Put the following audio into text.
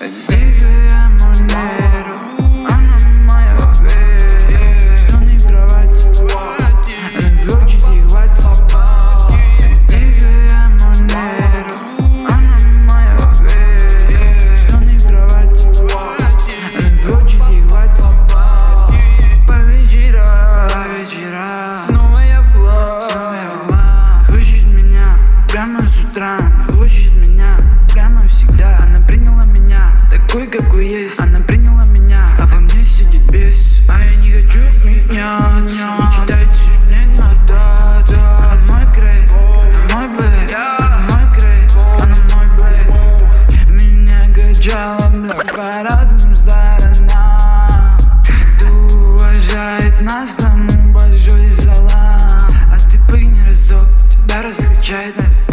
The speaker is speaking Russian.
Дикая манера, она моя верь. Стон и кровать, она хочет и хватит. Дикая манера, она моя верь. Стон и кровать, она хочет и хватит. По вечерам, снова я в клуб. Хочет меня прямо с утра, она хочет меня прямо всегда. Она приняла меня такой, какой есть. Она приняла меня, а во мне сидит бес. А я не хочу меняться. Не читайте, не надо. Она мой крейт, мой блэк. Она мой крейт, она мой блэк. Меня качало, блядь, по разным сторонам. Кто уважает нас, тому большой салам. А ты пыгни разок, тебя раскачает.